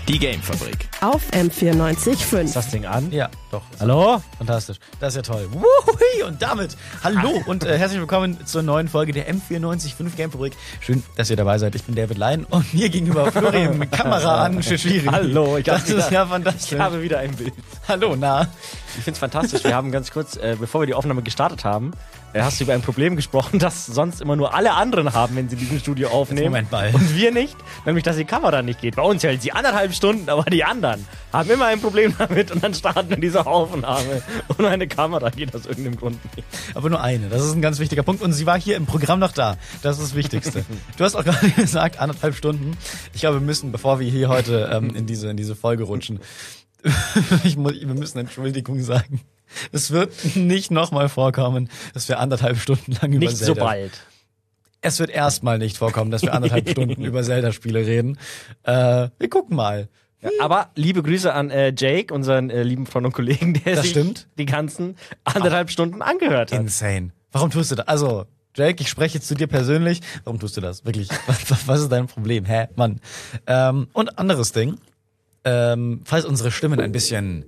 Die Gamefabrik. Auf M94.5. Ist das Ding an? Ja, doch. Hallo? Fantastisch. Das ist ja toll. Wuhui! Und damit hallo und herzlich willkommen zur neuen Folge der M94.5 Gamefabrik. Schön, dass ihr dabei seid. Ich bin David Lein und mir gegenüber Florian Kamera an Shishiri. Hallo, das ist ja fantastisch. Ich habe wieder ein Bild. Hallo, na? Ich finde es fantastisch. Wir haben ganz kurz, bevor wir die Aufnahme gestartet haben, hast du über ein Problem gesprochen, das sonst immer nur alle anderen haben, wenn sie in diesem Studio aufnehmen. Moment mal. Und wir nicht. Nämlich, dass die Kamera nicht geht. Bei uns hält sie 1,5 Stunden, aber die anderen haben immer ein Problem damit und dann starten wir diese Aufnahme. Und eine Kamera geht aus irgendeinem Grund nicht. Aber nur eine. Das ist ein ganz wichtiger Punkt. Und sie war hier im Programm noch da. Das ist das Wichtigste. Du hast auch gerade gesagt, 1,5 Stunden. Ich glaube, wir müssen, bevor wir hier heute in diese Folge rutschen, wir müssen Entschuldigung sagen. Es wird nicht nochmal vorkommen, dass wir 1,5 Stunden lang über Nicht Zelda... so bald. Es wird erstmal nicht vorkommen, dass wir 1,5 Stunden über Zelda-Spiele reden. Wir gucken mal. Ja, aber liebe Grüße an Jake, unseren lieben Freund und Kollegen, der Das sich stimmt. die ganzen 1,5 Stunden angehört hat. Insane. Warum tust du das? Also, Jake, ich spreche jetzt zu dir persönlich. Warum tust du das? Wirklich. Was ist dein Problem? Hä? Mann. Und anderes Ding. Falls unsere Stimmen ein bisschen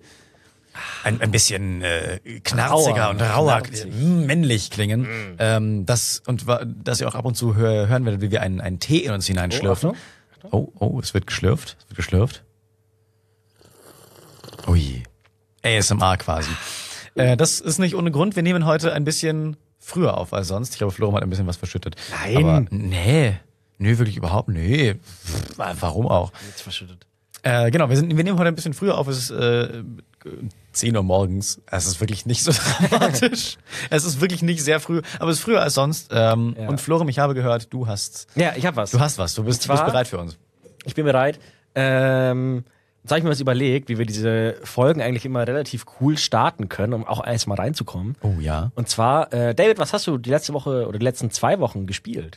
knarziger und rauer, männlich klingen, dass ihr auch ab und zu hören werdet, wie wir einen Tee in uns hineinschlürfen. Oh, es wird geschlürft. Ui. ASMR quasi. Das ist nicht ohne Grund. Wir nehmen heute ein bisschen früher auf als sonst. Ich glaube, Florian hat ein bisschen was verschüttet. Nein. Aber nee, wirklich überhaupt. Nee. Warum auch? Nichts verschüttet. Genau, wir nehmen heute ein bisschen früher auf. Es ist 10 Uhr morgens. Es ist wirklich nicht so dramatisch. Es ist wirklich nicht sehr früh, aber es ist früher als sonst. Und Florian, ich habe gehört, du hast was. Du bist bereit für uns. Ich bin bereit. Jetzt habe ich mir was überlegt, wie wir diese Folgen eigentlich immer relativ cool starten können, um auch erstmal reinzukommen. Oh ja. Und zwar, David, was hast du die letzte Woche oder die letzten 2 Wochen gespielt?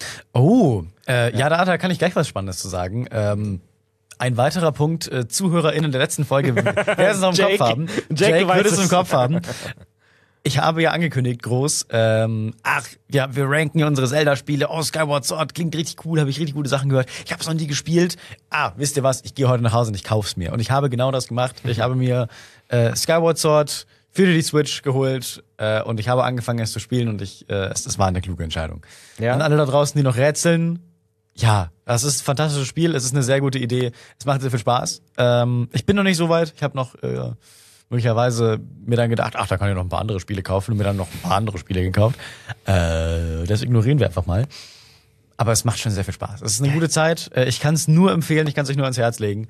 Da kann ich gleich was Spannendes zu sagen. Ein weiterer Punkt, ZuhörerInnen der letzten Folge, wer es noch im Kopf haben. Jake würde es im Kopf haben. Ich habe ja angekündigt, groß, wir ranken ja unsere Zelda-Spiele. Oh, Skyward Sword klingt richtig cool, habe ich richtig gute Sachen gehört. Ich habe es noch nie gespielt. Wisst ihr was, ich gehe heute nach Hause und ich kauf's mir. Und ich habe genau das gemacht. Ich habe mir Skyward Sword für die Switch geholt und ich habe angefangen, es zu spielen und es war eine kluge Entscheidung. Ja. An alle da draußen, die noch rätseln, ja, das ist ein fantastisches Spiel, es ist eine sehr gute Idee, es macht sehr viel Spaß. Ich bin noch nicht so weit, ich habe noch möglicherweise mir dann gedacht, da kann ich noch ein paar andere Spiele kaufen und mir dann noch ein paar andere Spiele gekauft. Das ignorieren wir einfach mal. Aber es macht schon sehr viel Spaß. Es ist eine gute Zeit, ich kann es nur empfehlen, ich kann es euch nur ans Herz legen.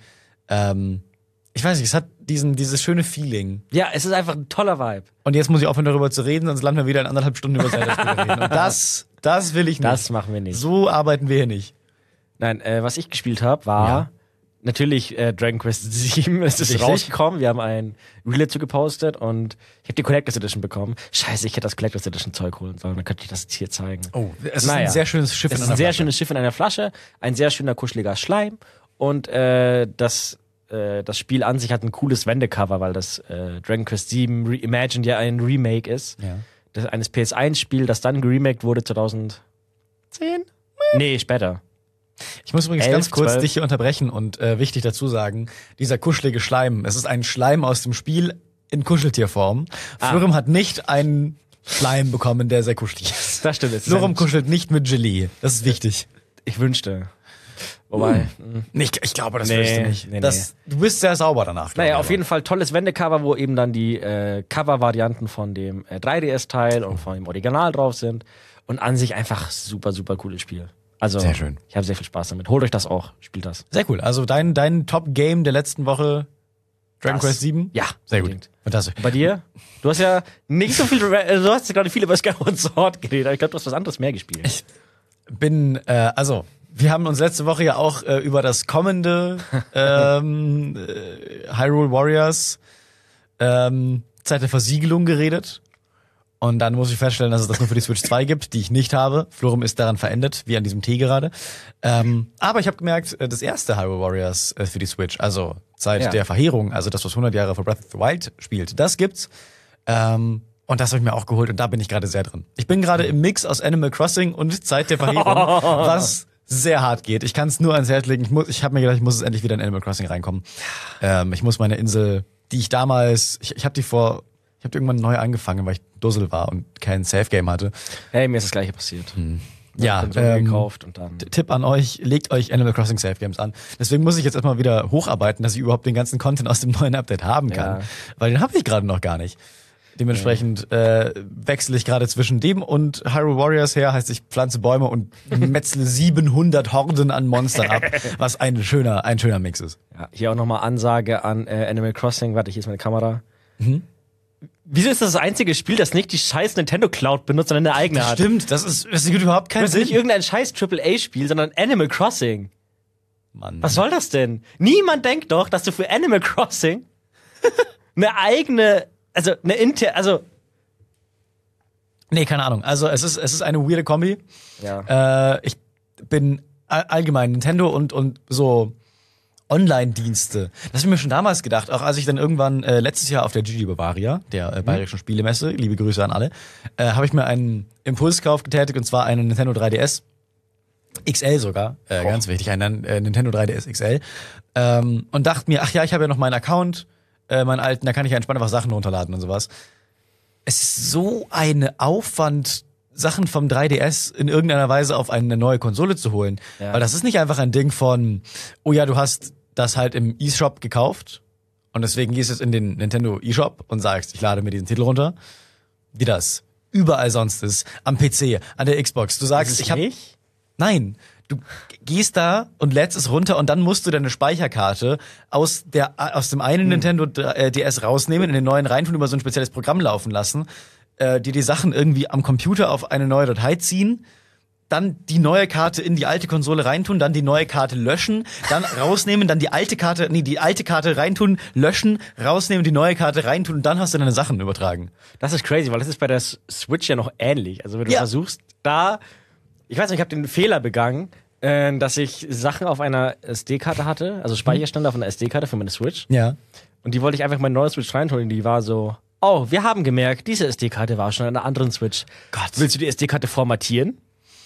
Ich weiß nicht, es hat dieses schöne Feeling. Ja, es ist einfach ein toller Vibe. Und jetzt muss ich aufhören, darüber zu reden, sonst landen wir wieder in 1,5 Stunden über Zelda-Spiele reden. Und das will ich nicht. Das machen wir nicht. So arbeiten wir hier nicht. Nein, was ich gespielt habe, war natürlich Dragon Quest 7. Es ist rausgekommen. Wir haben ein Reel dazu gepostet und ich habe die Collectors Edition bekommen. Scheiße, ich hätte das Collectors Edition Zeug holen sollen. Dann könnte ich das jetzt hier zeigen. Oh, es ist ein sehr schönes Schiff in einer Flasche. Ein sehr schönes Schiff in einer Flasche, ein sehr schöner, kuscheliger Schleim und das Spiel an sich hat ein cooles Wendecover, weil das Dragon Quest 7 Reimagined ja ein Remake ist. Ja. Das ist eines PS1-Spiel, das dann geremaked wurde 2010? Nee, später. Ich muss übrigens ganz kurz dich hier unterbrechen und wichtig dazu sagen, dieser kuschelige Schleim, es ist ein Schleim aus dem Spiel in Kuscheltierform. Florian hat nicht einen Schleim bekommen, der sehr kuschelig ist. Das stimmt. Florian kuschelt nicht mit Gelee. Das ist wichtig. Ich wünschte. Wobei. Ich glaube, das willst du nicht. Nee. Du bist sehr sauber danach. Naja, auf jeden Fall tolles Wendecover, wo eben dann die Cover-Varianten von dem 3DS-Teil und von dem Original drauf sind. Und an sich einfach super, super cooles Spiel. Also, sehr schön. Ich habe sehr viel Spaß damit. Holt euch das auch. Spielt das. Sehr cool. Also dein Top-Game der letzten Woche, Dragon Quest 7? Ja. Sehr gut. Fantastisch. Bei dir? Du hast ja nicht so viel, du hast ja gerade viel über Skyward Sword geredet, aber ich glaube, du hast was anderes mehr gespielt. Ich bin, wir haben uns letzte Woche ja auch über das kommende Hyrule Warriors Zeit der Versiegelung geredet. Und dann muss ich feststellen, dass es das nur für die Switch 2 gibt, die ich nicht habe. Florum ist daran verendet, wie an diesem Tee gerade. Aber ich habe gemerkt, das erste Hyrule Warriors für die Switch, also Zeit der Verheerung, also das, was 100 Jahre vor Breath of the Wild spielt, das gibt's. Und das habe ich mir auch geholt und da bin ich gerade sehr drin. Ich bin gerade im Mix aus Animal Crossing und Zeit der Verheerung, was sehr hart geht. Ich kann es nur ans Herz legen. Ich habe mir gedacht, ich muss es endlich wieder in Animal Crossing reinkommen. Ich muss meine Insel, die ich damals, ich habe die irgendwann neu angefangen, weil ich Dussel war und kein Safe-Game hatte. Hey, mir ist das Gleiche passiert. Ja, gekauft und dann. Tipp an euch, legt euch Animal Crossing Safe Games an. Deswegen muss ich jetzt erstmal wieder hocharbeiten, dass ich überhaupt den ganzen Content aus dem neuen Update haben kann. Ja. Weil den habe ich gerade noch gar nicht. Dementsprechend wechsle ich gerade zwischen dem und Hyrule Warriors her, heißt ich pflanze Bäume und metzle 700 Horden an Monstern ab, was ein schöner Mix ist. Ja, hier auch nochmal Ansage an Animal Crossing. Warte, hier ist meine Kamera. Wieso ist das das einzige Spiel, das nicht die scheiß Nintendo Cloud benutzt, sondern eine eigene hat? Stimmt, das gibt überhaupt keinen Das ist Sinn. nicht irgendein scheiß AAA-Spiel, sondern Animal Crossing. Mann. Was soll das denn? Niemand denkt doch, dass du für Animal Crossing eine eigene, Nee, keine Ahnung. Also es ist eine weirde Kombi. Ja. Ich bin allgemein Nintendo und so Online-Dienste. Das habe ich mir schon damals gedacht, auch als ich dann irgendwann letztes Jahr auf der Gigi Bavaria, der bayerischen Spielemesse, liebe Grüße an alle, habe ich mir einen Impulskauf getätigt, und zwar einen Nintendo 3DS XL sogar, ganz wichtig, einen Nintendo 3DS XL, und dachte mir, ach ja, ich habe ja noch meinen Account, meinen alten, da kann ich ja entspannt einfach Sachen runterladen und sowas. Es ist so ein Aufwand, Sachen vom 3DS in irgendeiner Weise auf eine neue Konsole zu holen. Ja. Weil das ist nicht einfach ein Ding von, oh ja, du hast das halt im eShop gekauft und deswegen gehst du jetzt in den Nintendo eShop und sagst, ich lade mir diesen Titel runter. Wie das überall sonst ist. Am PC, an der Xbox. Du sagst, ich habe... nicht? Nein, du gehst da und lädst es runter und dann musst du deine Speicherkarte aus dem einen Nintendo DS rausnehmen, in den neuen reintun, über so ein spezielles Programm laufen lassen, dir die Sachen irgendwie am Computer auf eine neue Datei ziehen, dann die neue Karte in die alte Konsole reintun, dann die neue Karte löschen, dann rausnehmen, dann die alte Karte reintun, löschen, rausnehmen, die neue Karte reintun und dann hast du deine Sachen übertragen. Das ist crazy, weil das ist bei der Switch ja noch ähnlich. Also wenn du Ja. versuchst, ich weiß nicht, ich habe den Fehler begangen, dass ich Sachen auf einer SD-Karte hatte, also Speicherstände auf einer SD-Karte für meine Switch. Ja. Und die wollte ich einfach in meine neue Switch reintun. Die war so, oh, wir haben gemerkt, diese SD-Karte war schon in einer anderen Switch. Gott. Willst du die SD-Karte formatieren?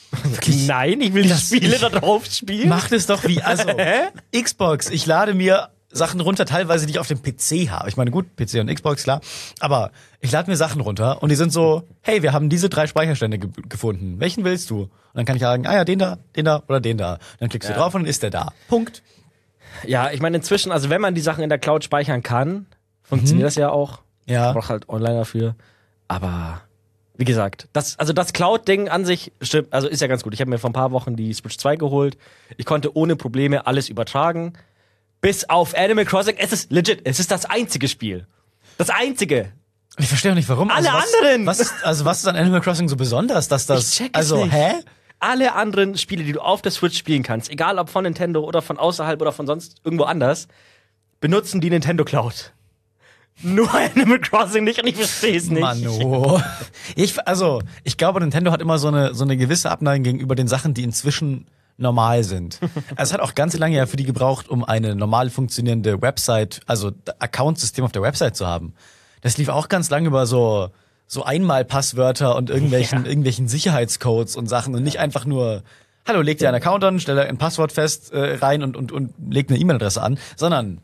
Nein, ich will die Spiele da drauf spielen. Mach das doch wie, also Xbox, ich lade mir Sachen runter, teilweise die ich auf dem PC habe. Ich meine, gut, PC und Xbox, klar. Aber ich lade mir Sachen runter und die sind so, hey, wir haben diese 3 Speicherstände gefunden. Welchen willst du? Und dann kann ich sagen, ah ja, den da oder den da. Und dann klickst du drauf und dann ist der da. Punkt. Ja, ich meine inzwischen, also wenn man die Sachen in der Cloud speichern kann, funktioniert das ja auch. Ja. Ich brauche halt online dafür. Aber wie gesagt, das Cloud-Ding an sich stimmt, also ist ja ganz gut. Ich habe mir vor ein paar Wochen die Switch 2 geholt. Ich konnte ohne Probleme alles übertragen. Bis auf Animal Crossing. Es ist legit, es ist das einzige Spiel. Das einzige. Ich verstehe auch nicht, warum. Alle was, anderen! Was ist an Animal Crossing so besonders, dass das... Ich check es also, nicht. hä? Alle anderen Spiele, die du auf der Switch spielen kannst, egal ob von Nintendo oder von außerhalb oder von sonst irgendwo anders, benutzen die Nintendo Cloud. Nur Animal Crossing nicht und ich verstehe es nicht. Mano. Ich glaube, Nintendo hat immer so eine gewisse Abneigung gegenüber den Sachen, die inzwischen normal sind. Es hat auch ganz lange ja für die gebraucht, um eine normal funktionierende Website, also Account-System auf der Website zu haben. Das lief auch ganz lange über so Einmal-Passwörter und irgendwelchen Sicherheitscodes und Sachen und nicht einfach nur, hallo, leg dir einen Account an, stelle ein Passwort fest rein und leg eine E-Mail-Adresse an, sondern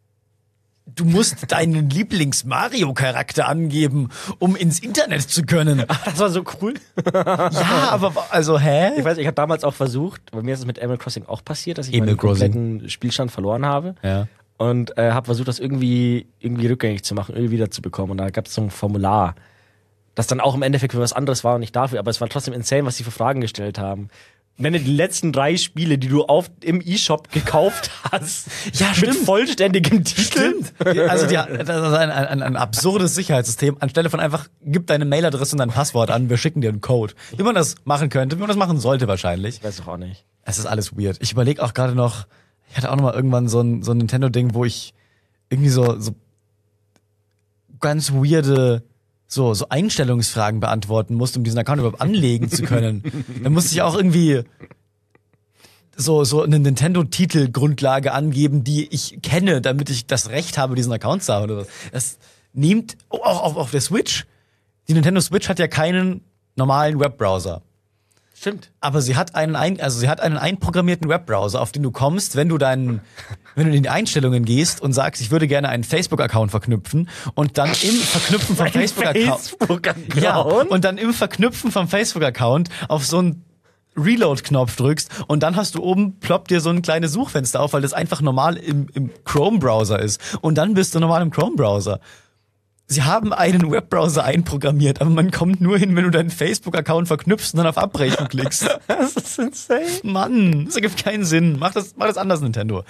du musst deinen Lieblings-Mario-Charakter angeben, um ins Internet zu können. Das war so cool. Ja, aber also, hä? Ich weiß, ich habe damals auch versucht, bei mir ist es mit Animal Crossing auch passiert, dass ich Animal meinen Crossing. kompletten Spielstand verloren habe. Ja. Und habe versucht, das irgendwie rückgängig zu machen, irgendwie wiederzubekommen. Und da gab es so ein Formular, das dann auch im Endeffekt für was anderes war und nicht dafür. Aber es war trotzdem insane, was sie für Fragen gestellt haben. Nenne die letzten 3 Spiele, die du im eShop gekauft hast. Ja, mit stimmt. vollständigem Titel. Also das ist ein absurdes Sicherheitssystem. Anstelle von einfach, gib deine Mailadresse und dein Passwort an, wir schicken dir einen Code. Wie man das machen könnte, wie man das machen sollte wahrscheinlich. Ich weiß doch auch nicht. Es ist alles weird. Ich überlege auch gerade noch, ich hatte auch noch mal irgendwann so ein Nintendo-Ding, wo ich irgendwie so ganz weirde so Einstellungsfragen beantworten musste, um diesen Account überhaupt anlegen zu können. Dann musste ich auch irgendwie so eine Nintendo-Titel-Grundlage angeben, die ich kenne, damit ich das Recht habe, diesen Account zu haben oder so. Das nimmt auch auf der Switch. Die Nintendo Switch hat ja keinen normalen Webbrowser. Stimmt. Aber sie hat einen einprogrammierten Webbrowser, auf den du kommst, wenn du in die Einstellungen gehst und sagst, ich würde gerne einen Facebook-Account verknüpfen und dann im Verknüpfen vom Facebook-Account. Ja, und dann im Verknüpfen vom Facebook-Account auf so einen Reload-Knopf drückst und dann hast du oben, ploppt dir so ein kleines Suchfenster auf, weil das einfach normal im Chrome-Browser ist. Und dann bist du normal im Chrome-Browser. Sie haben einen Webbrowser einprogrammiert, aber man kommt nur hin, wenn du deinen Facebook-Account verknüpfst und dann auf Abbrechen klickst. Das ist insane. Mann, das ergibt keinen Sinn. Mach das anders, Nintendo.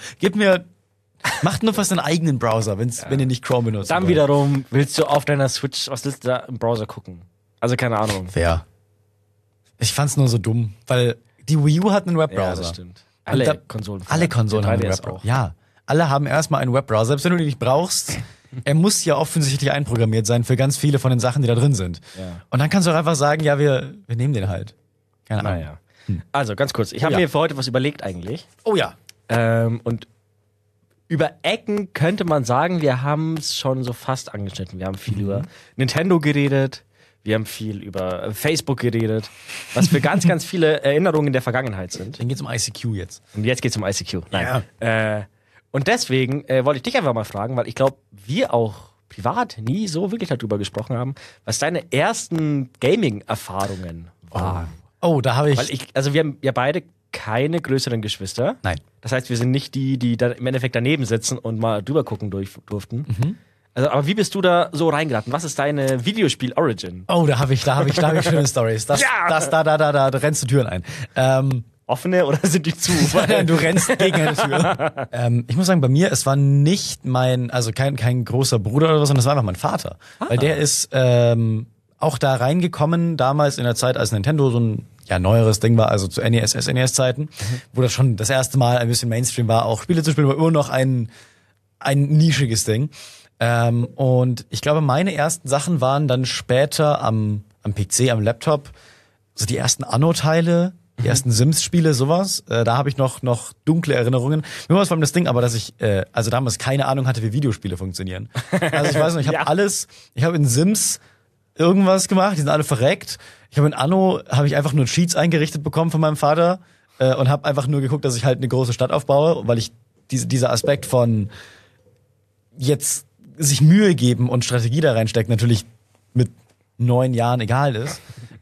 Macht nur fast einen eigenen Browser, wenn ihr nicht Chrome benutzt. Dann wiederum willst du auf deiner Switch, was willst du da im Browser gucken? Also keine Ahnung. Fair. Ich fand's nur so dumm, weil die Wii U hat einen Webbrowser. Ja, das stimmt. Alle Konsolen haben einen Webbrowser. Ja, alle haben erstmal einen Webbrowser. Selbst wenn du den nicht brauchst, er muss ja offensichtlich einprogrammiert sein für ganz viele von den Sachen, die da drin sind. Ja. Und dann kannst du auch einfach sagen, ja, wir nehmen den halt. Keine Ahnung. Naja. Also, ganz kurz. Ich habe mir für heute was überlegt eigentlich. Oh ja. Und über Ecken könnte man sagen, wir haben es schon so fast angeschnitten. Wir haben viel über Nintendo geredet. Wir haben viel über Facebook geredet. Was für ganz, ganz viele Erinnerungen der Vergangenheit sind. Dann geht's um ICQ jetzt. Und jetzt geht's um ICQ. Nein. Ja. Und deswegen wollte ich dich einfach mal fragen, weil ich glaube, wir auch privat nie so wirklich darüber gesprochen haben, was deine ersten Gaming-Erfahrungen waren. Oh, da habe ich... Weil wir haben ja beide keine größeren Geschwister. Nein. Das heißt, wir sind nicht die dann im Endeffekt daneben sitzen und mal drüber gucken durften. Also, aber wie bist du da so reingeraten? Was ist deine Videospiel-Origin? Oh, da habe ich schöne Stories. Da rennst du Türen ein. Offene oder sind die zu? Du rennst gegen eine Tür. Ich muss sagen, bei mir, es war nicht kein großer Bruder oder was, sondern es war einfach mein Vater. Weil der ist auch da reingekommen, damals in der Zeit, als Nintendo so ein neueres Ding war, also zu NES, SNES-Zeiten, wo das schon das erste Mal ein bisschen Mainstream war, auch Spiele zu spielen, war immer noch ein nischiges Ding. Und ich glaube, meine ersten Sachen waren dann später am PC, am Laptop, so die ersten Anno-Teile, die ersten Sims-Spiele, sowas. Da habe ich noch dunkle Erinnerungen. Mir war es vor allem das Ding, aber dass ich damals keine Ahnung hatte, wie Videospiele funktionieren. Also ich weiß noch, ich habe in Sims irgendwas gemacht, die sind alle verreckt. Ich habe in Anno, ich einfach nur Cheats eingerichtet bekommen von meinem Vater und habe einfach nur geguckt, dass ich halt eine große Stadt aufbaue, weil ich dieser Aspekt von jetzt sich Mühe geben und Strategie da reinsteckt, natürlich mit 9 Jahren egal ist.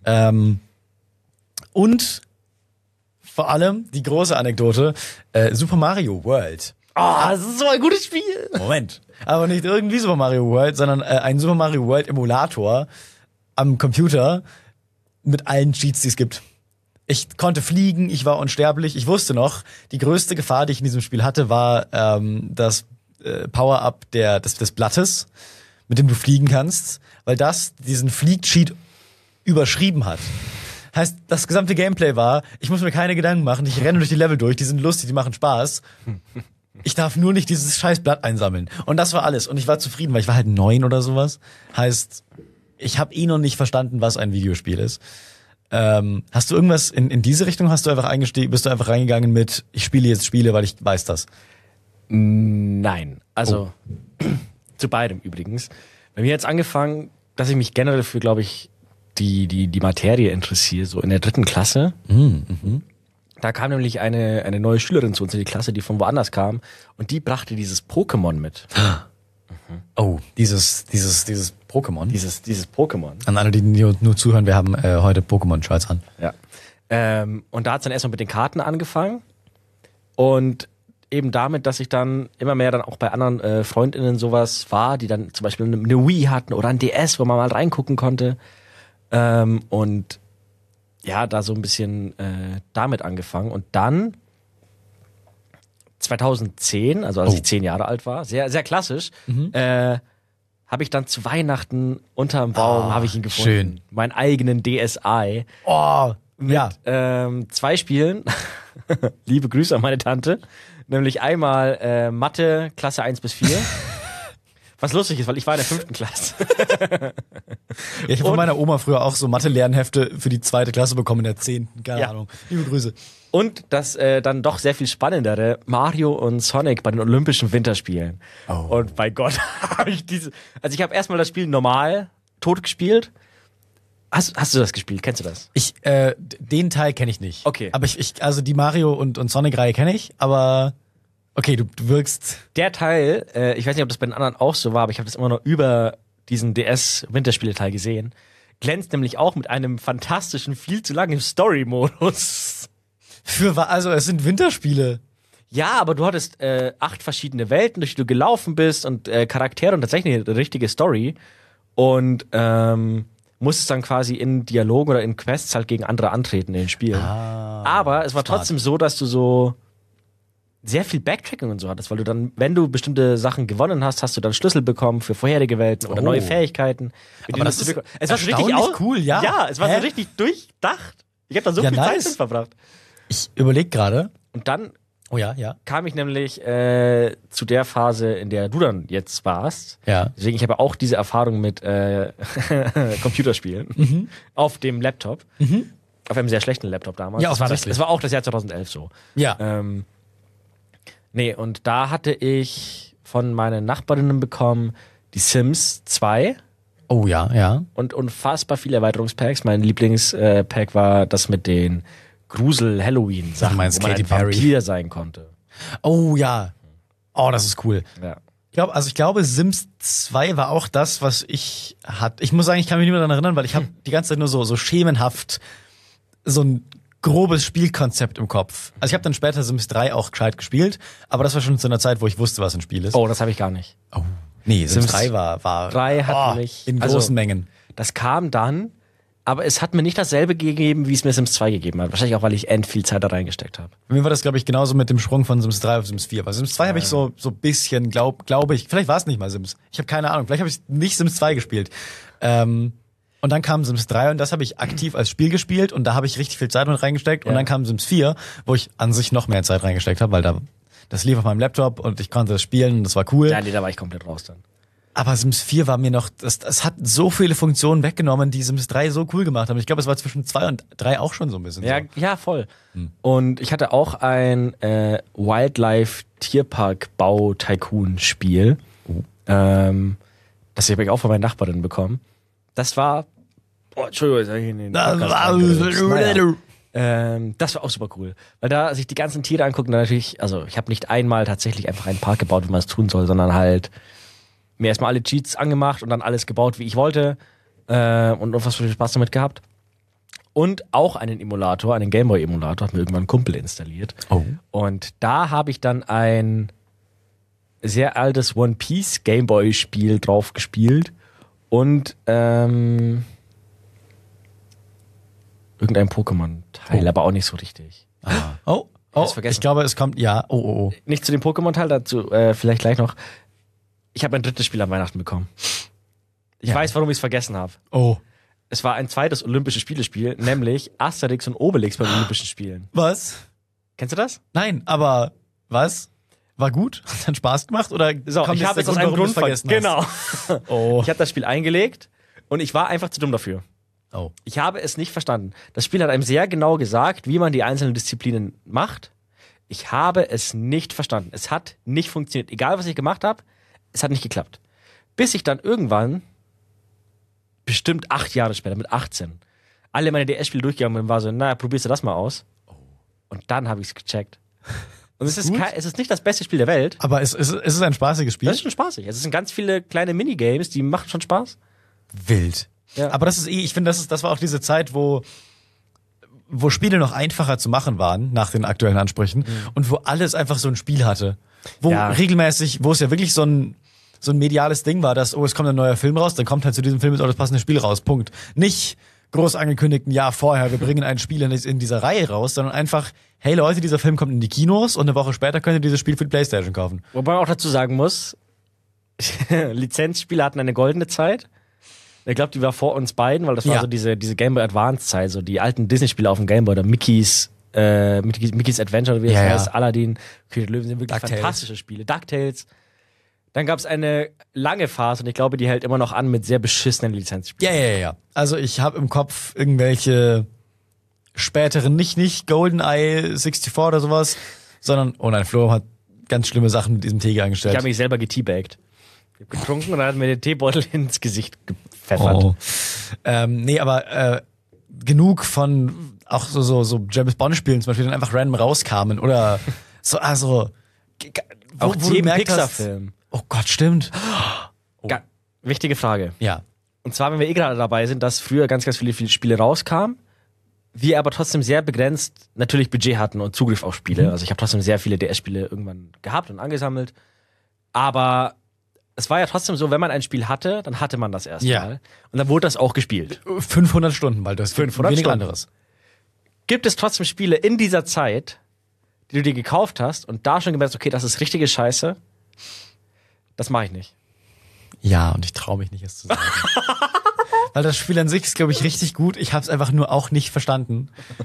Und vor allem die große Anekdote, Super Mario World. Das ist so ein gutes Spiel. Moment. Aber nicht irgendwie Super Mario World, sondern ein Super Mario World Emulator am Computer mit allen Cheats, die es gibt. Ich konnte fliegen, ich war unsterblich. Ich wusste noch, die größte Gefahr, die ich in diesem Spiel hatte, war das Power-Up des Blattes, mit dem du fliegen kannst, weil das diesen Flieg-Cheat überschrieben hat. Heißt, das gesamte Gameplay war, ich muss mir keine Gedanken machen, ich renne durch die Level durch, die sind lustig, die machen Spaß. Ich darf nur nicht dieses scheiß Blatt einsammeln. Und das war alles. Und ich war zufrieden, weil ich war halt 9 oder sowas. Heißt, ich habe noch nicht verstanden, was ein Videospiel ist. Hast du irgendwas in diese Richtung, bist du einfach reingegangen mit, ich spiele jetzt Spiele, weil ich weiß das? Nein, also zu beidem übrigens. Bei mir hat es angefangen, dass ich mich generell für, glaube ich, die Materie interessiere, so in der 3. Klasse. Da kam nämlich eine neue Schülerin zu uns in die Klasse, die von woanders kam und die brachte dieses Pokémon mit. Oh, dieses Pokémon? Dieses Pokémon. An alle, die nur zuhören, wir haben heute Pokémon-Shirts an. Ja. Und da hat es dann erstmal mit den Karten angefangen und eben damit, dass ich dann immer mehr dann auch bei anderen FreundInnen sowas war, die dann zum Beispiel eine Wii hatten oder ein DS, wo man mal reingucken konnte. Und ja, da so ein bisschen damit angefangen. Und dann 2010, also als ich 10 Jahre alt war, sehr, sehr klassisch, habe ich dann zu Weihnachten unterm Baum, habe ich ihn gefunden. Schön. Meinen eigenen DSi. Oh, mit 2 Spielen. Liebe Grüße an meine Tante. Nämlich einmal Mathe, Klasse 1 bis 4. Was lustig ist, weil ich war in der 5. Klasse. Ja, ich habe von meiner Oma früher auch so Mathe-Lernhefte für die 2. Klasse bekommen in der 10. Keine Ahnung. Liebe Grüße. Und das dann doch sehr viel spannendere, Mario und Sonic bei den Olympischen Winterspielen. Oh. Und bei Gott habe ich ich habe erstmal das Spiel normal tot gespielt. Hast du das gespielt? Kennst du das? Den Teil kenne ich nicht. Okay. Aber also die Mario und Sonic-Reihe kenne ich, aber okay, du wirkst. Der Teil, ich weiß nicht, ob das bei den anderen auch so war, aber ich habe das immer noch über diesen DS-Winterspiele-Teil gesehen, glänzt nämlich auch mit einem fantastischen, viel zu langen Story-Modus. Also es sind Winterspiele. Ja, aber du hattest 8 verschiedene Welten, durch die du gelaufen bist und Charaktere und tatsächlich eine richtige Story. Und musstest dann quasi in Dialogen oder in Quests halt gegen andere antreten in den Spielen. Aber es war trotzdem so, dass du so sehr viel Backtracking und so hattest, weil du dann, wenn du bestimmte Sachen gewonnen hast, hast du dann Schlüssel bekommen für vorherige Welten oder neue Fähigkeiten. Aber das ist es war schon richtig cool, ja. Ja, es war so richtig durchdacht. Ich habe da so viel Zeit mit verbracht. Ich überlege gerade. Und dann ja. kam ich nämlich zu der Phase, in der du dann jetzt warst. Ja. Deswegen, ich habe auch diese Erfahrung mit Computerspielen auf dem Laptop. Auf einem sehr schlechten Laptop damals. Ja, das war auch das Jahr 2011 so. Ja. Nee, und da hatte ich von meinen Nachbarinnen bekommen die Sims 2. Oh ja. Und unfassbar viele Erweiterungspacks. Mein Lieblingspack war das mit den Grusel-Halloween-Sachen, wo man ein Vampir sein konnte. Oh ja. Oh, das ist cool. Ja. Ich glaube, Sims 2 war auch das, was ich hatte. Ich muss sagen, ich kann mich nicht mehr daran erinnern, weil ich habe die ganze Zeit nur so schemenhaft so ein grobes Spielkonzept im Kopf. Also ich habe dann später Sims 3 auch gescheit gespielt, aber das war schon zu einer Zeit, wo ich wusste, was ein Spiel ist. Oh, das habe ich gar nicht. Oh. Nee, Sims 3 war 3 hat mich in großen Mengen. Das kam dann, aber es hat mir nicht dasselbe gegeben, wie es mir Sims 2 gegeben hat. Wahrscheinlich auch, weil ich viel Zeit da reingesteckt habe. Bei mir war das, glaube ich, genauso mit dem Sprung von Sims 3 auf Sims 4. Bei Sims 2 habe ich so bisschen, glaube ich, vielleicht war es nicht mal Sims. Ich habe keine Ahnung. Vielleicht habe ich nicht Sims 2 gespielt. Und dann kam Sims 3 und das habe ich aktiv als Spiel gespielt und da habe ich richtig viel Zeit mit reingesteckt. Und dann kam Sims 4, wo ich an sich noch mehr Zeit reingesteckt habe, weil das lief auf meinem Laptop und ich konnte das spielen und das war cool. Ja, nee, da war ich komplett raus dann. Aber Sims 4 war mir noch, das hat so viele Funktionen weggenommen, die Sims 3 so cool gemacht haben. Ich glaube, es war zwischen 2 und 3 auch schon so ein bisschen so. Ja, voll. Und ich hatte auch ein Wildlife-Tierpark-Bau-Tycoon-Spiel. Das habe ich auch von meinen Nachbarinnen bekommen. Das war, Entschuldigung, jetzt habe ich in den Podcast das war auch super cool. Weil da sich die ganzen Tiere angucken, dann natürlich, also ich habe nicht einmal tatsächlich einfach einen Park gebaut, wie man es tun soll, sondern halt mir erstmal alle Cheats angemacht und dann alles gebaut, wie ich wollte. Und unfassbar viel Spaß damit gehabt. Und auch einen Emulator, einen Gameboy-Emulator, hat mir irgendwann ein Kumpel installiert. Oh. Und da habe ich dann ein sehr altes One Piece Gameboy-Spiel drauf gespielt. Und irgendein Pokémon-Teil, aber auch nicht so richtig. Oh, ich glaube, es kommt, ja, oh. Nicht zu dem Pokémon-Teil, dazu vielleicht gleich noch. Ich habe ein drittes Spiel an Weihnachten bekommen. Ich weiß, warum ich es vergessen habe. Oh. Es war ein zweites Olympisches Spielespiel, nämlich Asterix und Obelix bei den Olympischen Spielen. Was? Kennst du das? Nein, aber was? War gut? Hat dann Spaß gemacht? Oder so, ich habe jetzt aus einem Grund vergessen. Genau. Oh. Ich habe das Spiel eingelegt und ich war einfach zu dumm dafür. Oh. Ich habe es nicht verstanden. Das Spiel hat einem sehr genau gesagt, wie man die einzelnen Disziplinen macht. Ich habe es nicht verstanden. Es hat nicht funktioniert. Egal, was ich gemacht habe, es hat nicht geklappt. Bis ich dann irgendwann, bestimmt 8 Jahre später, mit 18, alle meine DS-Spiele durchgegangen bin und war so, naja, probierst du das mal aus. Und dann habe ich es gecheckt. Und es ist nicht das beste Spiel der Welt. Aber es ist ein spaßiges Spiel. Das ist schon spaßig. Es sind ganz viele kleine Minigames, die machen schon Spaß. Wild. Ja. Aber das ist ich finde, das war auch diese Zeit, wo Spiele noch einfacher zu machen waren, nach den aktuellen Ansprüchen, und wo alles einfach so ein Spiel hatte. Wo regelmäßig, wo es ja wirklich so ein mediales Ding war, dass, es kommt ein neuer Film raus, dann kommt halt zu diesem Film jetzt auch das passende Spiel raus, Punkt. Nicht groß angekündigt ein Jahr vorher, wir bringen ein Spiel in dieser Reihe raus, sondern einfach, hey Leute, dieser Film kommt in die Kinos und eine Woche später könnt ihr dieses Spiel für die PlayStation kaufen. Wobei man auch dazu sagen muss, Lizenzspiele hatten eine goldene Zeit. Ich glaube, die war vor uns beiden, weil das war so diese Game Boy Advance Zeit, so die alten Disney-Spiele auf dem Game Boy, oder Mickey's Adventure, oder wie das heißt, Aladdin, König der Löwen sind wirklich fantastische Spiele. DuckTales. Dann gab es eine lange Phase und ich glaube, die hält immer noch an mit sehr beschissenen Lizenzspielen. Ja. Also ich habe im Kopf irgendwelche späteren, nicht GoldenEye 64 oder sowas, sondern, oh nein, Flo hat ganz schlimme Sachen mit diesem Tee angestellt. Ich habe mich selber geteabagt. Ich hab getrunken und dann hat mir den Teebeutel ins Gesicht gepfeffert. Oh. Nee, aber genug von auch so James Bond Spielen zum Beispiel, die dann einfach random rauskamen oder so, also Auch wo du jedem gemerkt hast, Pixar-Film. oh Gott, stimmt. Wichtige Frage. Ja. Und zwar, wenn wir gerade dabei sind, dass früher ganz, ganz viele Spiele rauskamen, wir aber trotzdem sehr begrenzt natürlich Budget hatten und Zugriff auf Spiele. Also ich habe trotzdem sehr viele DS-Spiele irgendwann gehabt und angesammelt. Aber es war ja trotzdem so, wenn man ein Spiel hatte, dann hatte man das erstmal. Ja. Und dann wurde das auch gespielt. 500 Stunden, weil das 500 wenig Stunden. anderes. Gibt es trotzdem Spiele in dieser Zeit, die du dir gekauft hast und da schon gemerkt hast, okay, das ist richtige Scheiße? Das mache ich nicht. Ja, und ich traue mich nicht, es zu sagen. Weil das Spiel an sich ist, glaube ich, richtig gut. Ich habe es einfach nur auch nicht verstanden.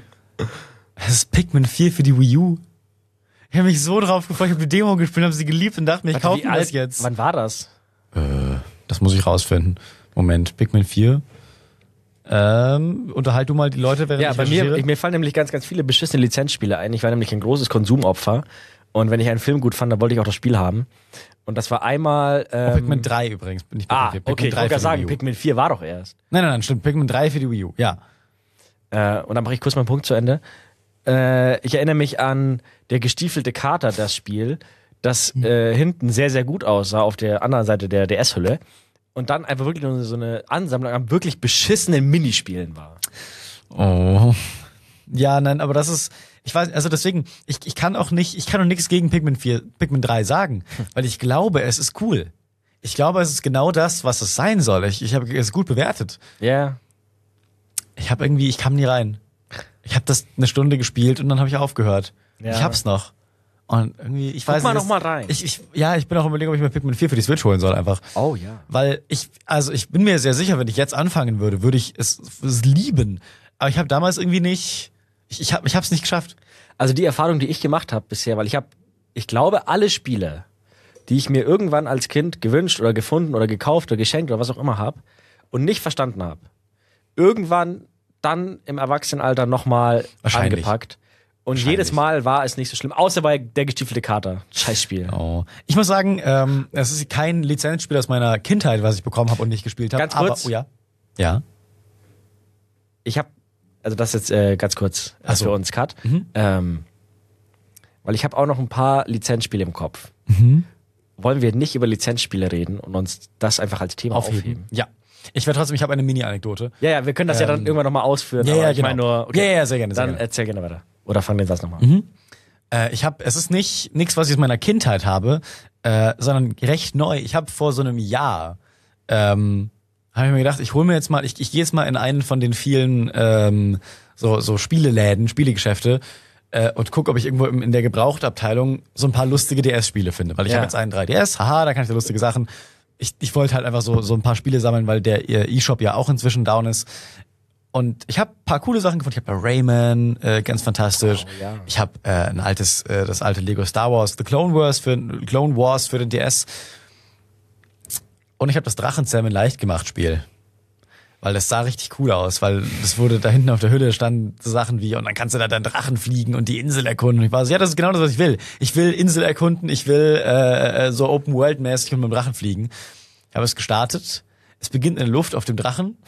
Es ist Pikmin 4 für die Wii U. Ich habe mich so drauf gefreut. Ich habe die Demo gespielt, habe sie geliebt und dachte mir, ich kaufe mir das jetzt. Wann war das? Das muss ich rausfinden. Moment, Pikmin 4. Unterhalt du mal die Leute, während Ja, ich bei recherchiere. mir fallen nämlich ganz, ganz viele beschissene Lizenzspiele ein. Ich war nämlich ein großes Konsumopfer. Und wenn ich einen Film gut fand, dann wollte ich auch das Spiel haben. Und das war einmal. Pikmin 3 übrigens. Nicht Pikmin 4. Pikmin okay, ich 3 wollte für gerade die sagen, Wii U. Pikmin 4 war doch erst. Nein, stimmt. Pikmin 3 für die Wii U, ja. Und dann mache ich kurz meinen Punkt zu Ende. Ich erinnere mich an der gestiefelte Kater, das Spiel, das hinten sehr, sehr gut aussah auf der anderen Seite der DS-Hülle. Und dann einfach wirklich nur so eine Ansammlung an wirklich beschissenen Minispielen war. Oh. Ja, nein, aber das ist, ich weiß, also deswegen, ich kann auch nichts gegen Pikmin 3 sagen, weil ich glaube, es ist cool. Ich glaube, es ist genau das, was es sein soll. Ich habe es gut bewertet. Ja. Ich kam nie rein. Ich habe das eine Stunde gespielt und dann habe ich aufgehört. Ja. Ich hab's noch. Und irgendwie, ich weiß mal nicht. noch mal rein. Ich bin auch überlegen, ob ich mir Pikmin 4 für die Switch holen soll einfach. Oh ja. Weil ich bin mir sehr sicher, wenn ich jetzt anfangen würde ich es lieben. Aber ich habe damals irgendwie nicht, ich hab's nicht geschafft. Also die Erfahrung, die ich gemacht habe bisher, weil ich glaube, alle Spiele, die ich mir irgendwann als Kind gewünscht oder gefunden oder gekauft oder geschenkt oder was auch immer habe und nicht verstanden habe, irgendwann dann im Erwachsenenalter nochmal angepackt. Und jedes Mal war es nicht so schlimm, außer bei der gestiefelte Kater. Scheißspiel. Oh. Ich muss sagen, es ist kein Lizenzspiel aus meiner Kindheit, was ich bekommen habe und nicht gespielt habe. Ganz kurz. Aber, oh ja. Ich habe, also das ist jetzt ganz kurz für uns, Cut. Weil ich habe auch noch ein paar Lizenzspiele im Kopf. Wollen wir nicht über Lizenzspiele reden und uns das einfach als Thema aufheben? Ja. Ich habe eine Mini-Anekdote. Ja, wir können das ja dann irgendwann nochmal ausführen. Ja, aber ja, ich meine genau. nur, okay, Ja, sehr gerne. dann erzähl gerne weiter. Oder fang den Satz nochmal an. Es ist nichts, was ich aus meiner Kindheit habe, sondern recht neu. Ich habe vor so einem Jahr, habe ich mir gedacht, ich gehe jetzt mal in einen von den vielen so Spieleläden, Spielegeschäfte und gucke, ob ich irgendwo in der Gebrauchtabteilung so ein paar lustige DS-Spiele finde. Weil ich habe jetzt einen 3DS, da kann ich da lustige Sachen. Ich wollte halt einfach so ein paar Spiele sammeln, weil der E-Shop ja auch inzwischen down ist. Und ich habe ein paar coole Sachen gefunden. Ich habe Rayman, ganz fantastisch. Oh, ja. Ich habe das alte Lego Star Wars, The Clone Wars für den DS. Und ich habe das Drachenzähmen leicht gemacht Spiel. Weil das sah richtig cool aus, weil das wurde da hinten auf der Hülle standen so Sachen wie, und dann kannst du da deinen Drachen fliegen und die Insel erkunden. Und ich war so, ja, das ist genau das, was ich will. Ich will Insel erkunden, ich will so Open-World-mäßig mit dem Drachen fliegen. Ich habe es gestartet. Es beginnt in der Luft auf dem Drachen.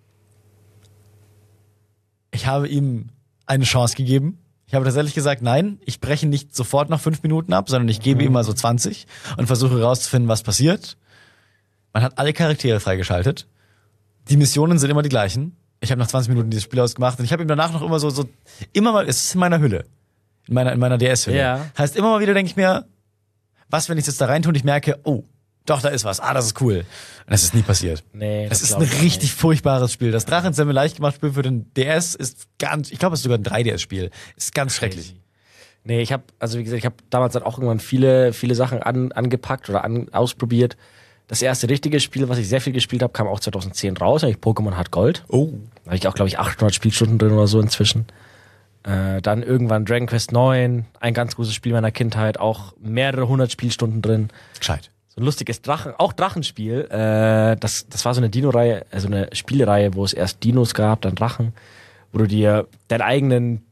Ich habe ihm eine Chance gegeben. Ich habe tatsächlich gesagt, nein, ich breche nicht sofort nach 5 Minuten ab, sondern ich gebe ihm mal so 20 und versuche herauszufinden, was passiert. Man hat alle Charaktere freigeschaltet. Die Missionen sind immer die gleichen. Ich habe nach 20 Minuten dieses Spiel ausgemacht und ich habe ihm danach noch immer immer mal, es ist in meiner Hülle. In meiner DS-Hülle. Ja. Heißt, immer mal wieder denke ich mir, was, wenn ich es jetzt da rein tue und ich merke, oh, doch, da ist was. Das ist cool. Und das ist nie passiert. Nee, das ist ein richtig furchtbares Spiel. Das Drachenzähmen leicht gemacht Spiel für den DS ist ich glaube, es ist sogar ein 3DS-Spiel. Ist ganz schrecklich. Nee, ich habe damals dann auch irgendwann viele Sachen angepackt oder ausprobiert. Das erste richtige Spiel, was ich sehr viel gespielt habe, kam auch 2010 raus, nämlich Pokémon Hard Gold. Oh. Da habe ich auch, glaube ich, 800 Spielstunden drin oder so inzwischen. Dann irgendwann Dragon Quest 9, ein ganz großes Spiel meiner Kindheit, auch mehrere 100 Spielstunden drin. Gescheit. So ein lustiges Drachenspiel. Das war so eine Dino-Reihe, also eine Spielereihe, wo es erst Dinos gab, dann Drachen, wo du dir deinen eigenen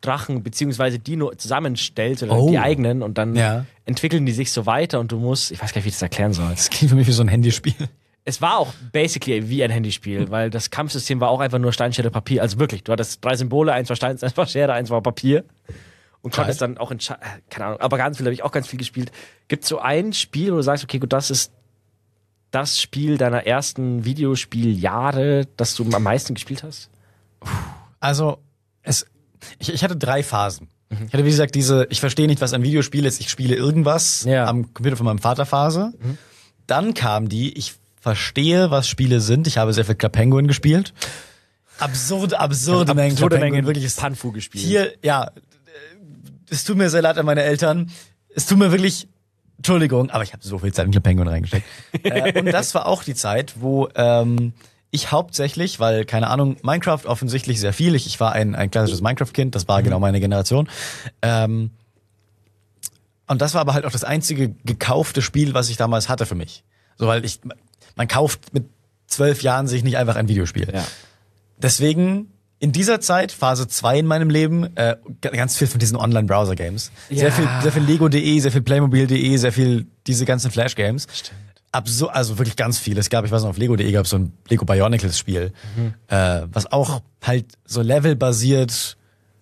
Drachen bzw. Dino zusammenstellst oder die eigenen und dann entwickeln die sich so weiter und du musst, ich weiß gar nicht, wie ich das erklären soll. Das klingt für mich wie so ein Handyspiel. Es war auch basically wie ein Handyspiel, weil das Kampfsystem war auch einfach nur Stein, Schere, Papier. Also wirklich, du hattest 3 Symbole, 1 war Stein, 1 war Schere, 1 war Papier. Und konntest dann auch entscheiden, keine Ahnung, aber ganz viel habe ich auch ganz viel gespielt. Gibt es so ein Spiel, wo du sagst, okay, gut, das ist das Spiel deiner ersten Videospieljahre, das du am meisten gespielt hast? Also, ich hatte 3 Phasen. Ich hatte, wie gesagt, ich verstehe nicht, was ein Videospiel ist, ich spiele irgendwas am Computer von meinem Vater Phase. Dann kam ich verstehe, was Spiele sind. Ich habe sehr viel Club Penguin gespielt. Absurde Mengen. Wirklich Panfu gespielt. Hier, es tut mir sehr leid an meine Eltern. Es tut mir wirklich, Entschuldigung, aber ich habe so viel Zeit in Club Penguin reingesteckt. Und das war auch die Zeit, wo ich hauptsächlich, weil, keine Ahnung, Minecraft offensichtlich sehr viel. Ich war ein klassisches Minecraft-Kind, das war genau meine Generation. Und das war aber halt auch das einzige gekaufte Spiel, was ich damals hatte für mich. So, weil man kauft mit 12 Jahren sich nicht einfach ein Videospiel. Ja. Deswegen in dieser Zeit, Phase 2 in meinem Leben, ganz viel von diesen Online-Browser-Games. Ja. Sehr viel Lego.de, sehr viel Playmobil.de, sehr viel diese ganzen Flash-Games. Stimmt. Also wirklich ganz viel. Ich weiß noch, auf Lego.de gab es so ein Lego Bionicles-Spiel, was auch halt so levelbasiert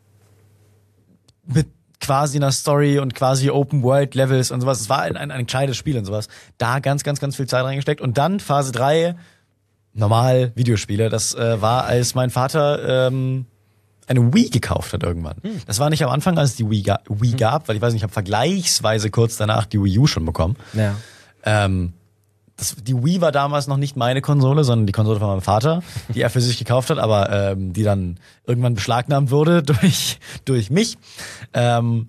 mit quasi einer Story und quasi Open-World-Levels und sowas. Es war ein gescheites Spiel und sowas. Da ganz viel Zeit reingesteckt. Und dann Phase 3, normal Videospiele. Das war, als mein Vater eine Wii gekauft hat irgendwann. Das war nicht am Anfang, als es die Wii gab, weil ich weiß nicht, ich habe vergleichsweise kurz danach die Wii U schon bekommen. Ja. Die Wii war damals noch nicht meine Konsole, sondern die Konsole von meinem Vater, die er für sich gekauft hat, aber die dann irgendwann beschlagnahmt wurde durch mich. Und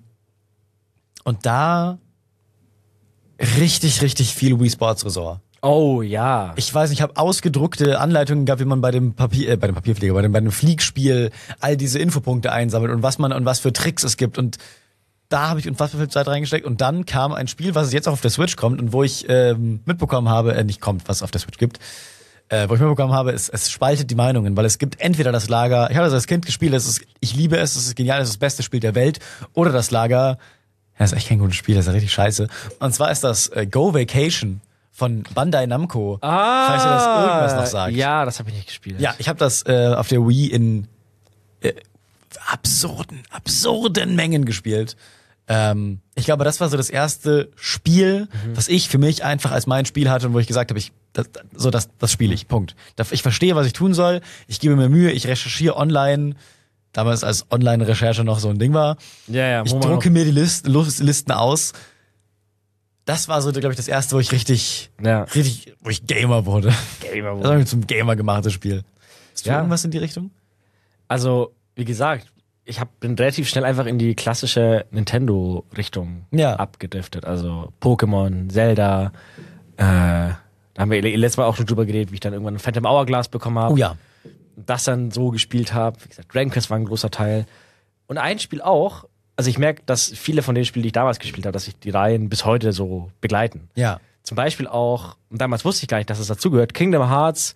da richtig viel Wii Sports Resort. Oh ja. Ich weiß nicht, ich habe ausgedruckte Anleitungen gehabt, wie man bei dem Papierflieger, bei dem Fliegspiel all diese Infopunkte einsammelt und was für Tricks es gibt, und da habe ich unfassbar viel Zeit reingesteckt. Und dann kam ein Spiel, was jetzt auch auf der Switch kommt und wo ich mitbekommen habe, was es auf der Switch gibt, wo ich mitbekommen habe, es spaltet die Meinungen, weil es gibt entweder das Lager, ich habe das als Kind gespielt, ich liebe es ist genial, es ist das beste Spiel der Welt, oder das Lager, das ist echt kein gutes Spiel, das ist richtig scheiße. Und zwar ist das Go Vacation von Bandai Namco. Falls ihr das irgendwas noch sagt. Ja, das habe ich nicht gespielt. Ja, ich habe das auf der Wii in absurden Mengen gespielt. Ich glaube, das war so das erste Spiel, was ich für mich einfach als mein Spiel hatte und wo ich gesagt habe, das spiele ich, Punkt. Ich verstehe, was ich tun soll, ich gebe mir Mühe, ich recherchiere online, damals als Online-Recherche noch so ein Ding war. Ja, ich drucke mir die Listen aus. Das war so, glaube ich, das erste, wo ich wo ich Gamer wurde. Das habe ich zum Gamer gemacht, das Spiel. Hast du irgendwas in die Richtung? Also, wie gesagt, bin relativ schnell einfach in die klassische Nintendo-Richtung abgedriftet. Also Pokémon, Zelda, da haben wir letztes Mal auch schon drüber geredet, wie ich dann irgendwann ein Phantom Hourglass bekommen habe. Oh ja. Und das dann so gespielt habe. Wie gesagt, Dragon Quest war ein großer Teil. Und ein Spiel auch, also ich merke, dass viele von den Spielen, die ich damals gespielt habe, dass sich die Reihen bis heute so begleiten. Ja. Zum Beispiel auch, und damals wusste ich gar nicht, dass es dazugehört, Kingdom Hearts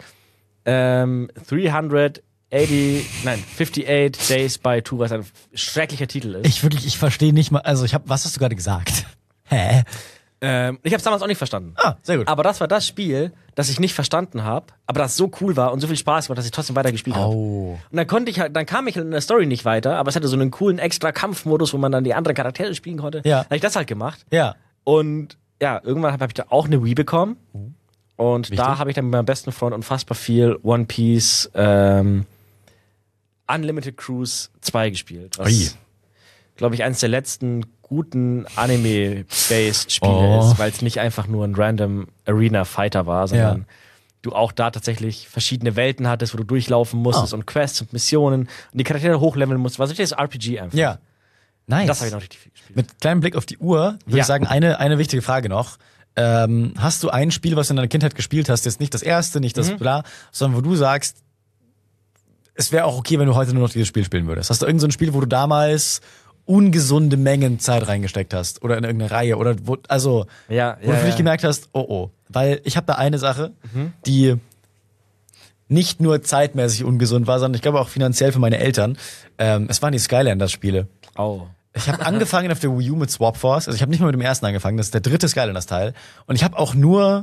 58 Days by Two, was ein schrecklicher Titel ist. Ich verstehe nicht mal, also was hast du gerade gesagt? Hä? Ich habe es damals auch nicht verstanden. Ah, sehr gut. Aber das war das Spiel, das ich nicht verstanden habe, aber das so cool war und so viel Spaß gemacht, dass ich trotzdem weiter gespielt habe. Oh. Und dann kam ich in der Story nicht weiter, aber es hatte so einen coolen extra Kampfmodus, wo man dann die anderen Charaktere spielen konnte. Ja. Da habe ich das halt gemacht. Ja. Und ja, irgendwann habe ich da auch eine Wii bekommen. Und Wichtig. Da habe ich dann mit meinem besten Freund unfassbar viel One Piece Unlimited Cruise 2 gespielt. Was, glaube ich, eines der letzten guten Anime-based Spiele ist, weil es nicht einfach nur ein random Arena-Fighter war, sondern du auch da tatsächlich verschiedene Welten hattest, wo du durchlaufen musstest und Quests und Missionen und die Charaktere hochleveln musst. Was richtiges RPG einfach. Ja. Nice. Das habe ich noch richtig viel gespielt. Mit kleinem Blick auf die Uhr würde ich sagen, eine wichtige Frage noch. Hast du ein Spiel, was du in deiner Kindheit gespielt hast, jetzt nicht das erste, nicht das bla, sondern wo du sagst, es wäre auch okay, wenn du heute nur noch dieses Spiel spielen würdest? Hast du irgend so ein Spiel, wo du damals ungesunde Mengen Zeit reingesteckt hast? Oder in irgendeine Reihe? Oder wo du für dich gemerkt hast, oh. Weil ich habe da eine Sache, die nicht nur zeitmäßig ungesund war, sondern ich glaube auch finanziell für meine Eltern. Es waren die Skylanders-Spiele. Oh. Ich habe angefangen auf der Wii U mit Swap Force. Also ich habe nicht mal mit dem ersten angefangen. Das ist der 3. Skylanders-Teil. Und ich habe auch nur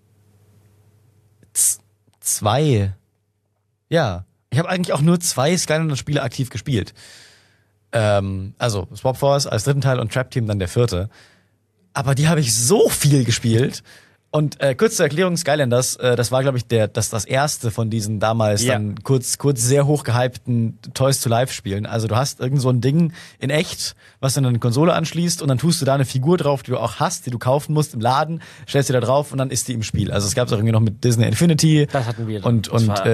zwei. Ja, ich habe eigentlich auch nur 2 Skylanders-Spiele aktiv gespielt. Also Swap Force als 3. Teil und Trap Team dann der 4. Aber die habe ich so viel gespielt. Und kurz zur Erklärung, Skylanders, das war, glaube ich, das erste von diesen damals dann kurz sehr hoch gehypten Toys-to-Life-Spielen. Also du hast irgend so ein Ding in echt, was du an eine Konsole anschließt und dann tust du da eine Figur drauf, die du auch hast, die du kaufen musst im Laden, stellst die da drauf und dann ist die im Spiel. Also es gab es auch irgendwie noch mit Disney Infinity. Das hatten wir. Und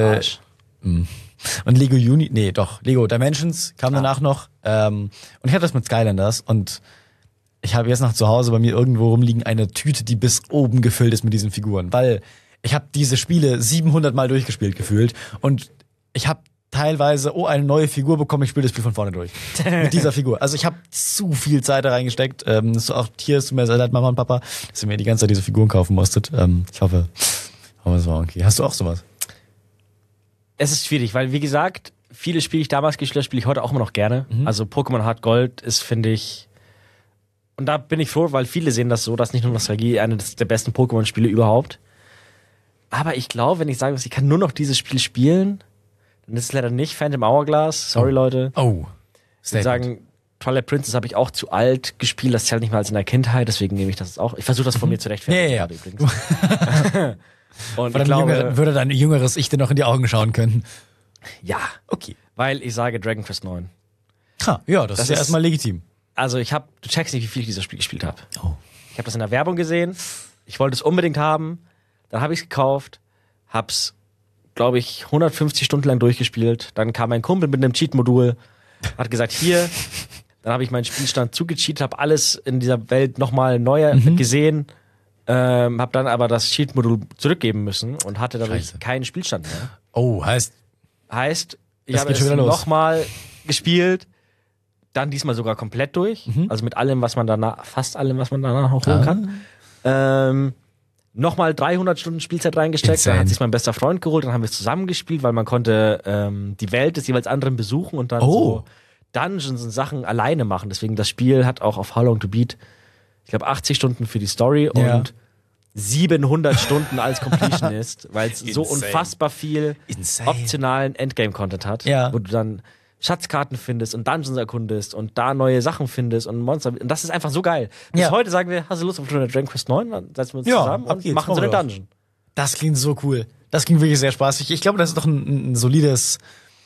Lego Lego Dimensions kam danach noch. Und ich hatte das mit Skylanders und ich habe jetzt noch zu Hause bei mir irgendwo rumliegen eine Tüte, die bis oben gefüllt ist mit diesen Figuren, weil ich habe diese Spiele 700 Mal durchgespielt gefühlt und ich habe teilweise, eine neue Figur bekommen, ich spiele das Spiel von vorne durch. Mit dieser Figur. Also ich habe zu viel Zeit da reingesteckt. Auch hier ist mir sehr leid, Mama und Papa, dass ihr mir die ganze Zeit diese Figuren kaufen musstet. Ich hoffe, es war okay. Hast du auch sowas? Es ist schwierig, weil wie gesagt, viele Spiele, die ich damals gespielt habe, spiele ich heute auch immer noch gerne. Also Pokémon Hard Gold ist, finde ich, und da bin ich froh, weil viele sehen das so, dass nicht nur Nostalgie eines der besten Pokémon-Spiele überhaupt. Aber ich glaube, wenn ich sage, ich kann nur noch dieses Spiel spielen, dann ist es leider nicht Phantom Hourglass. Sorry, Leute. Ich würde sagen, Twilight Princess habe ich auch zu alt gespielt. Das zählt nicht mal als in der Kindheit, deswegen nehme ich das auch. Ich versuche das von mir zu rechtfertigen. Ja. Übrigens. Und ich glaube, würde dein jüngeres Ich dir noch in die Augen schauen können? Ja. Okay. Weil ich sage Dragon Quest 9. Ja, das ist ja erstmal legitim. Also du checkst nicht, wie viel ich dieses Spiel gespielt habe. Oh. Ich habe das in der Werbung gesehen. Ich wollte es unbedingt haben. Dann habe ich es gekauft. Hab's, glaube ich, 150 Stunden lang durchgespielt. Dann kam mein Kumpel mit einem Cheat-Modul. Hat gesagt, hier. Dann habe ich meinen Spielstand zugecheatet. Habe alles in dieser Welt nochmal neu gesehen. Habe dann aber das Cheat-Modul zurückgeben müssen. Und hatte dadurch keinen Spielstand mehr. Oh, heißt, ich habe es nochmal gespielt. Dann diesmal sogar komplett durch. Also mit allem, fast allem, was man danach noch holen kann. Nochmal 300 Stunden Spielzeit reingesteckt. Insane. Dann hat sich mein bester Freund geholt. Dann haben wir es zusammen gespielt, weil man konnte die Welt des jeweils anderen besuchen und dann so Dungeons und Sachen alleine machen. Deswegen das Spiel hat auch auf How Long to Beat, ich glaube, 80 Stunden für die Story und 700 Stunden als Completionist, weil es so unfassbar viel optionalen Endgame-Content hat, wo du dann Schatzkarten findest und Dungeons erkundest und da neue Sachen findest und Monster. Und das ist einfach so geil. Bis heute sagen wir, hast du Lust auf Dragon Quest 9? Dann setzen wir uns zusammen und machen so eine Dungeon. Das klingt so cool. Das klingt wirklich sehr spaßig. Ich glaube, das ist doch ein solides,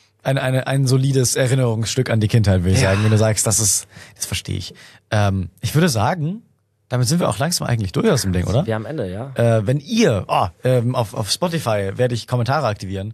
ein solides Erinnerungsstück an die Kindheit, würde ich sagen. Wenn du sagst, das verstehe ich. Ich würde sagen, damit sind wir auch langsam eigentlich durch aus dem Ding, oder? Wir am Ende, ja. Wenn ihr, auf Spotify werde ich Kommentare aktivieren.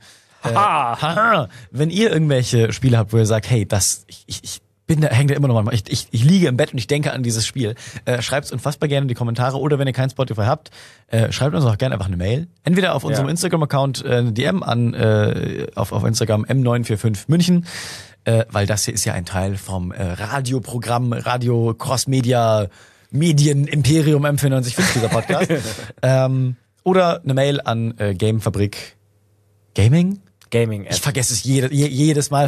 Wenn ihr irgendwelche Spiele habt, wo ihr sagt, hey, ich hänge da immer noch mal, ich liege im Bett und ich denke an dieses Spiel, schreibt es unfassbar gerne in die Kommentare oder wenn ihr kein Spotify habt, schreibt uns auch gerne einfach eine Mail. Entweder auf unserem Instagram-Account eine DM an auf Instagram M945 München, weil das hier ist ja ein Teil vom Radioprogramm Radio Cross Media Medien Imperium M945 dieser Podcast. Oder eine Mail an Gamefabrik Gaming? Gaming. Ich vergesse es jedes Mal.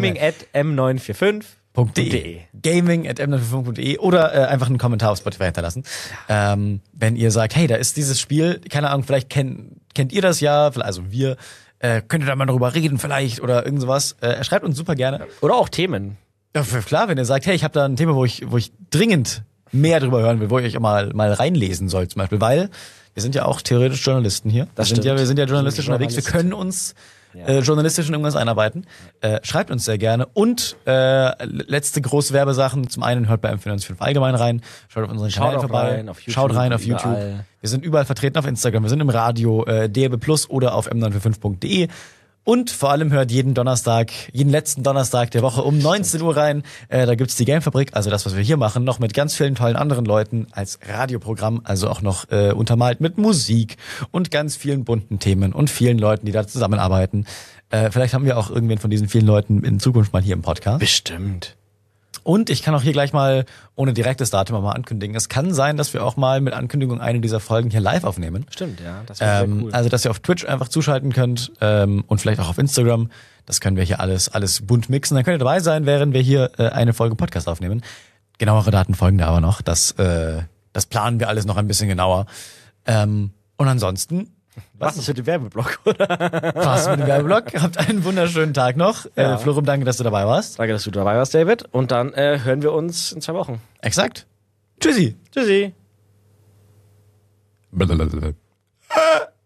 Gaming@m945.de. Gaming@m945.de oder einfach einen Kommentar auf Spotify hinterlassen. Wenn ihr sagt, hey, da ist dieses Spiel, keine Ahnung, vielleicht kennt ihr das ja, also wir, könnt ihr da mal drüber reden vielleicht oder irgend sowas. Schreibt uns super gerne. Oder auch Themen. Ja, klar, wenn ihr sagt, hey, ich habe da ein Thema, wo ich dringend mehr drüber hören will, wo ich euch mal reinlesen soll zum Beispiel, weil wir sind ja auch theoretisch Journalisten hier. Wir sind ja journalistisch unterwegs. Wir können uns journalistisch in irgendwas einarbeiten. Schreibt uns sehr gerne. Und letzte große Werbesachen. Zum einen hört bei M495 allgemein rein. Schaut auf unseren Kanal vorbei. Schaut rein auf YouTube. Wir sind überall vertreten auf Instagram. Wir sind im Radio, DRB Plus oder auf m945.de. Und vor allem hört jeden letzten Donnerstag der Woche um 19 Uhr rein. Da gibt's die Gamefabrik, also das, was wir hier machen, noch mit ganz vielen tollen anderen Leuten als Radioprogramm, also auch noch untermalt mit Musik und ganz vielen bunten Themen und vielen Leuten, die da zusammenarbeiten. Vielleicht haben wir auch irgendwen von diesen vielen Leuten in Zukunft mal hier im Podcast. Bestimmt. Und ich kann auch hier gleich mal, ohne direktes Datum mal ankündigen, es kann sein, dass wir auch mal mit Ankündigung eine dieser Folgen hier live aufnehmen. Stimmt, ja, das wäre sehr cool. Also, dass ihr auf Twitch einfach zuschalten könnt und vielleicht auch auf Instagram. Das können wir hier alles bunt mixen. Dann könnt ihr dabei sein, während wir hier eine Folge Podcast aufnehmen. Genauere Daten folgen da aber noch. Das planen wir alles noch ein bisschen genauer. Und ansonsten... Was ist mit dem Werbeblock, oder? Was mit dem Werbeblock? Habt einen wunderschönen Tag noch. Ja. Florum, danke, dass du dabei warst. Danke, dass du dabei warst, David. Und dann hören wir uns in 2 Wochen. Exakt. Tschüssi. Tschüssi.